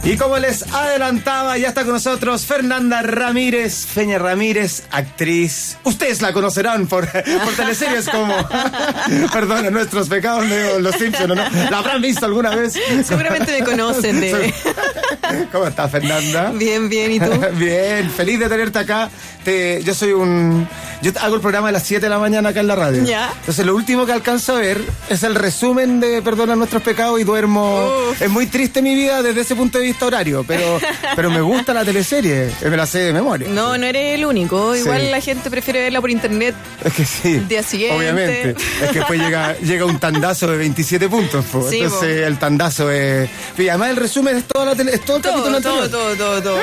Y como les adelantaba, ya está con nosotros Fernanda Ramírez, Feña Ramírez, actriz. Ustedes la conocerán por teleseries como Perdona nuestros pecados de Los Simpsons, ¿no? ¿La habrán visto alguna vez? Seguramente me conocen de... ¿Cómo estás, Fernanda? Bien, ¿y tú? Bien, feliz de tenerte acá. Yo hago el programa a las 7 de la mañana acá en la radio. ¿Ya? Entonces lo último que alcanzo a ver es el resumen de Perdona nuestros pecados y duermo. Uf. Es muy triste mi vida desde ese punto de vista horario, pero me gusta la teleserie, me la sé de memoria. No eres el único. Igual Sí. la gente prefiere verla por internet. Es que sí. El día siguiente. Obviamente. Es que después llega un tandazo de 27 puntos. Po. Sí, entonces el tandazo es... Y además el resumen es todo el capítulo anterior. Todo.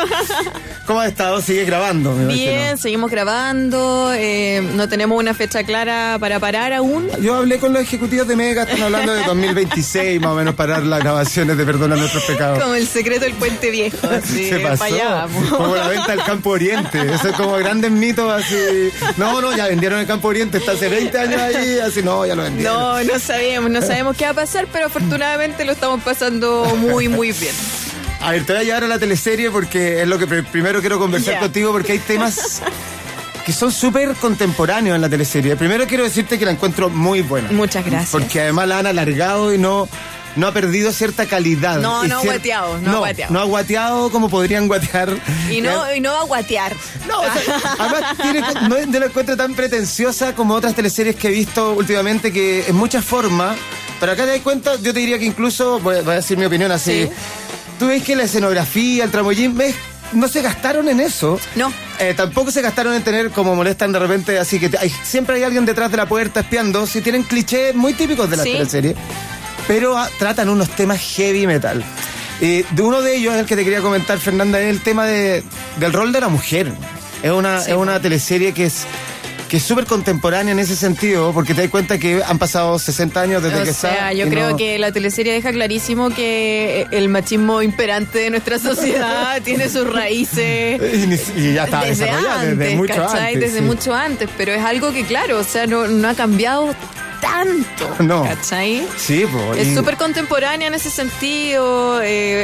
¿Cómo has estado? ¿Sigues grabando? Me imagino. Bien, seguimos grabando. No tenemos una fecha clara para parar aún. Yo hablé con los ejecutivos de Mega, están hablando de 2026 más o menos parar las grabaciones de Perdona nuestros pecados. Como el secreto del puente viejo. Así, Se pasó. para allá vamos. Como la venta del Campo Oriente. Eso es como grandes mitos así. No, ya vendieron el Campo Oriente, está hace 20 años ahí, así no, ya lo vendieron. No sabemos qué va a pasar, pero afortunadamente lo estamos pasando muy, muy bien. A ver, te voy a llevar a la teleserie porque es lo que primero quiero conversar Ya. contigo, porque hay temas que son súper contemporáneos en la teleserie. Primero quiero decirte que la encuentro muy buena. Muchas gracias. Porque además la han alargado y no ha perdido cierta calidad. No, Y no ha guateado, no ha guateado. No ha guateado como podrían guatear. Y no va a guatear. No, o sea, además no la encuentro tan pretenciosa como otras teleseries que he visto últimamente, que en muchas formas, pero acá te das cuenta, yo te diría que incluso, voy a decir mi opinión así, Sí. tú ves que la escenografía, el tramoyín, no se gastaron en eso. No. Tampoco se gastaron en tener como molestan de repente, así que siempre hay alguien detrás de la puerta espiando, si tienen clichés muy típicos de la Sí. teleserie, pero tratan unos temas heavy metal. De uno de ellos, el que te quería comentar, Fernanda, es el tema del rol de la mujer. Es una teleserie que es súper contemporánea en ese sentido, porque te das cuenta que han pasado 60 años desde que está. Yo creo que la teleserie deja clarísimo que el machismo imperante de nuestra sociedad tiene sus raíces Y ya está desde desarrollada antes, desde mucho ¿cachai? antes. Desde sí. mucho antes, pero es algo que, claro, o sea, no ha cambiado tanto, No. ¿cachai? Sí, pues. Es súper contemporánea en ese sentido,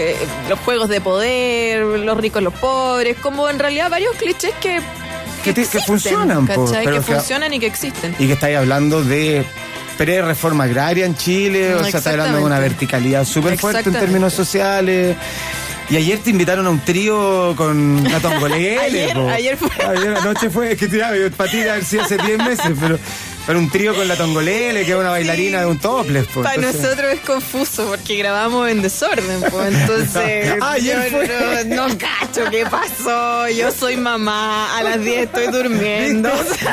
los juegos de poder, los ricos, los pobres, como en realidad varios clichés que existen, funcionan, po, ¿cachai? pero Que que- funcionan y que existen. Y que estáis hablando de pre-reforma agraria en Chile, o sea, estáis hablando de una Exactamente. verticalidad súper fuerte en Exactamente. términos sociales. Y ayer te invitaron a un trío con la Tongolele. Ayer fue. Ayer anoche fue, es que para ti haber sido hace 10 meses, pero un trío con la Tongolele, que es una bailarina de un topless. Po, Para entonces- nosotros es confuso porque grabamos en desorden, pues entonces Ayer fue. no cacho qué pasó. Yo soy mamá, a las 10 estoy durmiendo.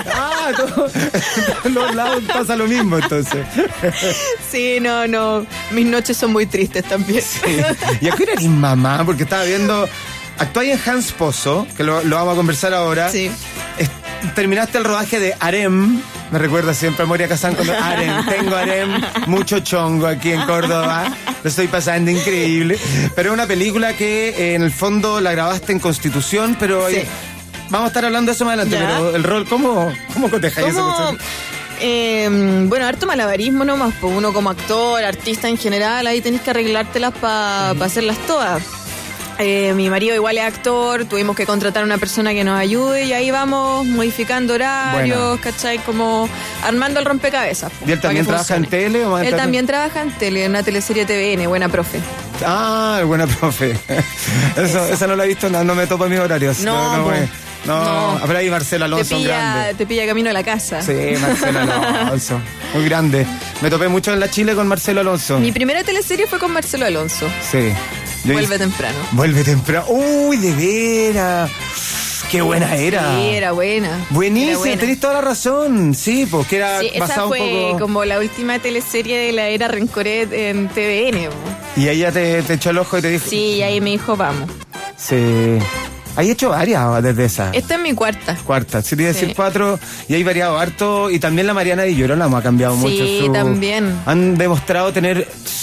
En los lados pasa lo mismo, entonces. Sí, no. Mis noches son muy tristes también. Sí. ¿Y a qué hora eres mamá? Porque estaba viendo... Actuáis en Hans Pozo, que lo vamos a conversar ahora. Sí. Terminaste el rodaje de Harem. Me recuerda siempre a Moria Kazan cuando tengo Harem, mucho chongo aquí en Córdoba. Lo estoy pasando increíble. Pero es una película que en el fondo la grabaste en Constitución, pero Sí. vamos a estar hablando de eso más adelante. Ya. Pero el rol, ¿cómo cotejáis esa cuestión? Bueno, harto malabarismo nomás, pues uno como actor, artista en general, ahí tenés que arreglártelas para hacerlas todas. Mi marido igual es actor, tuvimos que contratar a una persona que nos ayude y ahí vamos modificando horarios, Bueno. ¿cachai? Como armando el rompecabezas. ¿Y él también trabaja en tele? ¿O más en Él teatro? también trabaja en tele, en una teleserie TVN, buena profe. Ah, buena profe. Esa no la he visto, no me topa mis horarios. No. Pero ahí Marcelo Alonso, grande. Te pilla camino a la casa. Sí, Marcelo Alonso, muy grande. Me topé mucho en la Chile con Marcelo Alonso. Mi primera teleserie fue con Marcelo Alonso. Sí. Vuelve temprano. Vuelve temprano. Uy, de veras. Qué buena era. Sí, era buena. Buenísima, Era buena. tenés toda la razón. Sí, pues que era Sí, esa basado fue un poco. como la última teleserie de la era Rencoret en TVN. Po. Y ella te echó el ojo y te dijo. Sí, y ahí me dijo, vamos. Sí. Hay hecho varias desde esa. Esta es mi cuarta. Cuarta, sí, te iba a decir Sí. 4 y hay variado harto. Y también la Mariana Di Girolamo ha cambiado mucho. Sí, también. Han demostrado tener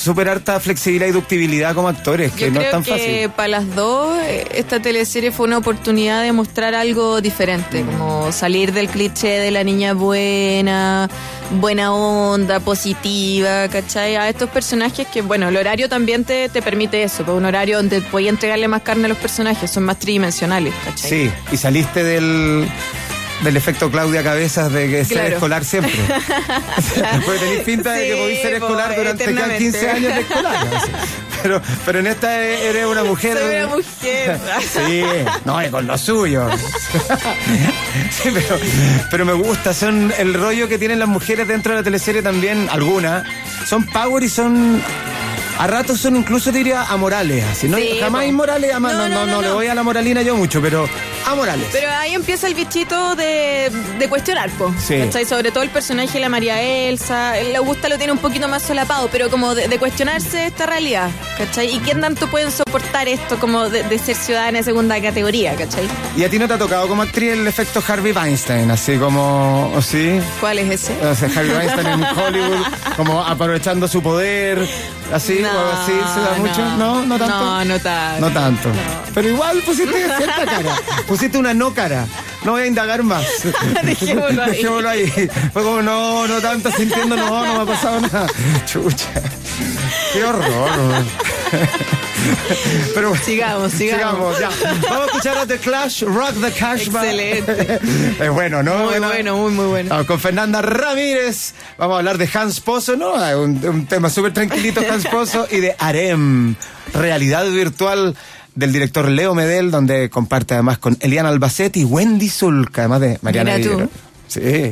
súper harta flexibilidad y ductibilidad como actores, que no es tan fácil. Yo creo que para las dos esta teleserie fue una oportunidad de mostrar algo diferente, como salir del cliché de la niña buena onda, positiva, ¿cachai? A estos personajes que, bueno, el horario también te permite eso, pues un horario donde podías entregarle más carne a los personajes, son más tridimensionales, ¿cachai? Sí, y saliste del efecto Claudia Cabezas de que ser escolar siempre. Porque tenés pinta de que podés ser escolar durante 15 años de escolar. Pero en esta eres una mujer. Soy una mujer. Sí, no, es con lo suyo. Sí, pero me gusta, son el rollo que tienen las mujeres dentro de la teleserie también, algunas. Son power y son... A ratos son incluso, diría, amorales. Así, ¿no? Sí, jamás inmorales, no le voy a la moralina yo mucho, pero amorales. Pero ahí empieza el bichito de cuestionar, po. Sí. ¿Cachai? Sobre todo el personaje de la María Elsa. El Augusta lo tiene un poquito más solapado, pero como de cuestionarse esta realidad, ¿cachai? ¿Y quién tanto pueden soportar esto como de ser ciudadana de segunda categoría, ¿cachai? ¿Y a ti no te ha tocado como actriz el efecto Harvey Weinstein? Así como, ¿sí? ¿Cuál es ese? O sea, Harvey Weinstein en Hollywood, como aprovechando su poder, así, No, o así, ¿se da mucho? ¿No? ¿No tanto? No tanto. No tanto. No. Pero igual pusiste cierta cara. Pusiste una no cara. No voy a indagar más. Dejémoslo ahí. Fue como, no tanto sintiendo, no me ha pasado nada. Chucha. Qué horror. Pero bueno, sigamos. Ya. Vamos a escuchar a The Clash, Rock the Cashback. Excelente. Es bueno, ¿no? Muy bueno. Vamos con Fernanda Ramírez. Vamos a hablar de Hans Pozo, ¿no? Un tema súper tranquilito, Hans Pozo, y de Harem, realidad virtual del director Leo Medel, donde comparte además con Eliana Albacete y Wendy Zulka, además de Mariana Villero. Sí.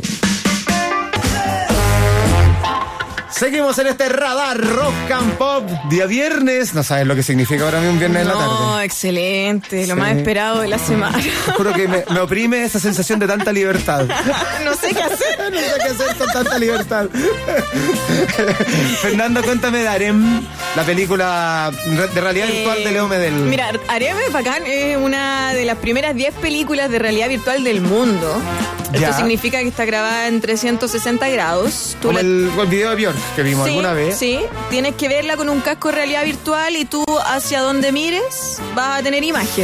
Seguimos en este radar Rock and Pop, día viernes. No sabes lo que significa para mí un viernes en la tarde. No, excelente, lo más esperado de la semana. Juro que me oprime esa sensación de tanta libertad. No sé qué hacer. No sé qué hacer con tanta libertad. Fernando, cuéntame de Harem, la película de realidad virtual de Leo Medel. Mira, Harem es bacán, es una de las primeras 10 películas de realidad virtual del mundo. Ya. Esto significa que está grabada en 360 grados. Como el video de Björk que vimos alguna vez. Sí, tienes que verla con un casco de realidad virtual y tú hacia donde mires vas a tener imagen.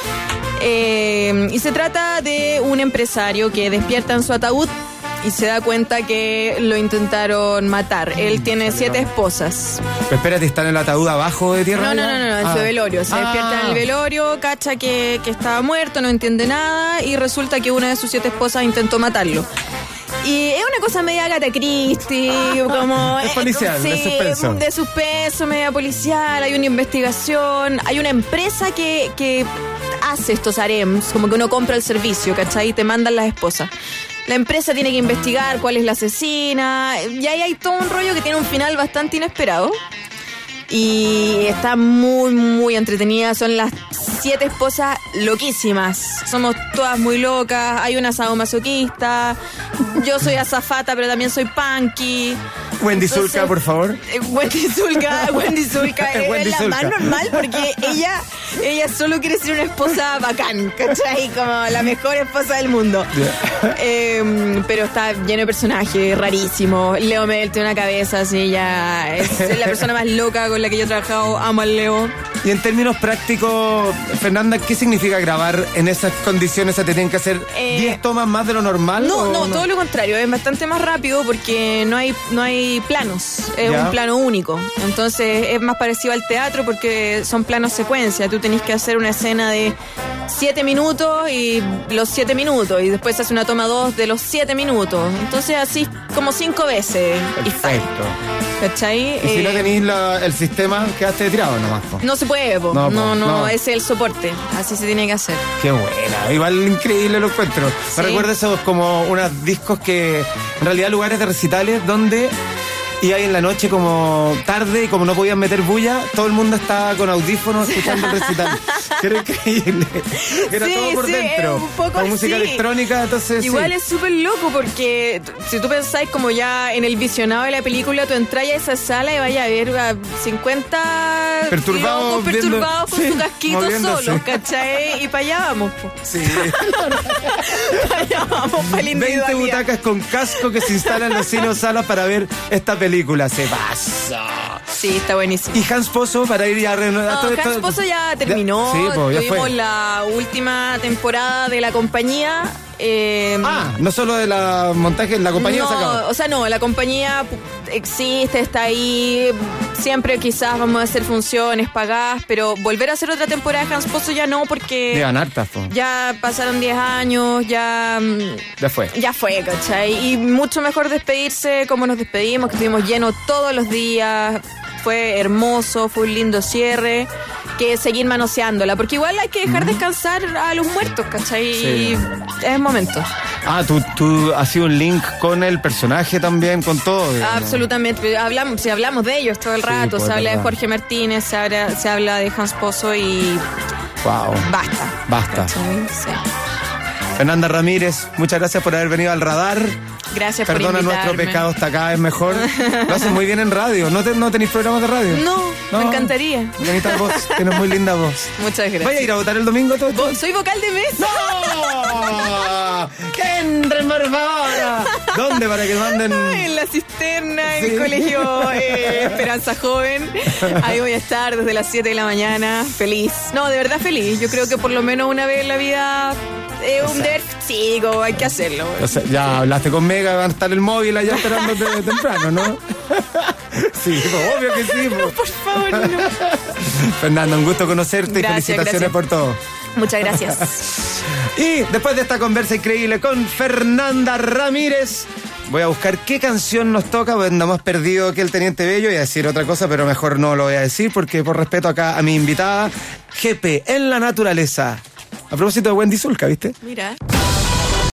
Y se trata de un empresario que despierta en su ataúd y se da cuenta que lo intentaron matar. Él tiene 7 esposas. Pero espérate, ¿está en el ataúd abajo de tierra? No, en su velorio. Se despierta en el velorio, cacha que estaba muerto, no entiende nada y resulta que una de sus 7 esposas intentó matarlo. Y es una cosa media Agatha Christie, como... Es policial, sí, de suspenso. De suspenso, media policial, hay una investigación, hay una empresa que hace estos harems, como que uno compra el servicio, ¿cachai? Y te mandan las esposas. La empresa tiene que investigar cuál es la asesina, y ahí hay todo un rollo que tiene un final bastante inesperado. Y está muy entretenida. Son las 7 esposas loquísimas. Somos todas muy locas. Hay una sadomasoquista. Yo soy azafata, pero también soy punky. Wendy Zulka, por favor. Wendy Zulka es la más normal porque ella solo quiere ser una esposa bacán, ¿cachai? Como la mejor esposa del mundo. Yeah. Pero está lleno de personajes rarísimos. Leo Medel tiene una cabeza así, ella es la persona más loca con la que yo he trabajado. Amo al Leo. Y en términos prácticos, Fernanda, ¿qué significa grabar en esas condiciones? ¿Se te tienen que hacer 10 tomas más de lo normal? No, todo lo contrario. Es bastante más rápido porque no hay planos. Es un plano único. Entonces es más parecido al teatro porque son planos secuencia. Tú tenés que hacer una escena de 7 minutos y los 7 minutos. Y después hace una toma 2 de los 7 minutos. Entonces así como 5 veces. Perfecto. ¿Cachai? Y si no tenéis el sistema, quedaste tirado nomás. No se puede, po. No, es el soporte. Así se tiene que hacer. Qué buena. Igual increíble lo encuentro. Sí. Me recuerda esos como unos discos que, en realidad, lugares de recitales donde... Y ahí en la noche como tarde y como no podían meter bulla, todo el mundo estaba con audífonos escuchando el recital. Era increíble. Era todo por dentro. Un poco con música electrónica, entonces igual es súper loco porque si tú pensáis como ya en el visionado de la película, tú entras a esa sala y vayas a ver a 50 perturbados con su casquito solos, ¿cachai? Y para allá vamos, po. Sí. Para allá vamos, para la individualidad. 20 butacas con casco que se instalan en los cines o salas para ver esta película. Se pasó. Sí, está buenísimo. Y Hans Pozo, para ir ya reanudando. No, Hans Pozo ya terminó. Sí, pues, ya tuvimos fue. la última temporada de la compañía. No solo de la montaje, la compañía se acabó. O sea, no, la compañía existe, está ahí. Siempre quizás vamos a hacer funciones pagadas, pero volver a hacer otra temporada de Hans Pozo ya no, porque Llevan hartas, po. ya pasaron 10 años, ya fue. Ya fue, ¿cachai? Y mucho mejor despedirse como nos despedimos, que estuvimos llenos todos los días. Fue hermoso, fue un lindo cierre, que seguir manoseándola, porque igual hay que dejar descansar a los muertos, ¿cachai? Sí. Y es momento. Tú has sido un link con el personaje también, con todo, digamos. Absolutamente. Hablamos de ellos todo el rato, pues, se habla de verdad. Jorge Martínez, se habla de Hans Pozo y Wow. basta. ¿cachai? Sí. Fernanda Ramírez, muchas gracias por haber venido al radar. Gracias por Perdona invitarme. nuestro pecado, hasta acá es mejor. Lo haces muy bien en radio. ¿No tenéis programas de radio? No, me encantaría. Bonita voz, tienes muy linda voz. Muchas gracias. ¿Vaya a ir a votar el domingo todo esto? Soy vocal de mesa. ¡No! ¡Que entren, por favor! ¿Dónde para que manden? En la cisterna, en Sí. el colegio Esperanza Joven. Ahí voy a estar desde las 7 de la mañana. Feliz. No, de verdad feliz. Yo creo que por lo menos una vez en la vida es un deber chico, hay que hacerlo. O sea, ya hablaste con Mega, van a estar el móvil allá esperándote temprano, ¿no? Sí, pues, obvio que sí. No, por favor, no. Fernanda, un gusto conocerte y Gracias, felicitaciones gracias. por todo. Muchas gracias. Y después de esta conversa increíble con Fernanda Ramírez, voy a buscar qué canción nos toca, porque andamos perdido que el Teniente Bello. Iba a decir otra cosa, pero mejor no lo voy a decir, porque por respeto acá a mi invitada, GP en la naturaleza. A propósito de Wendy Zulka, ¿viste? Mira.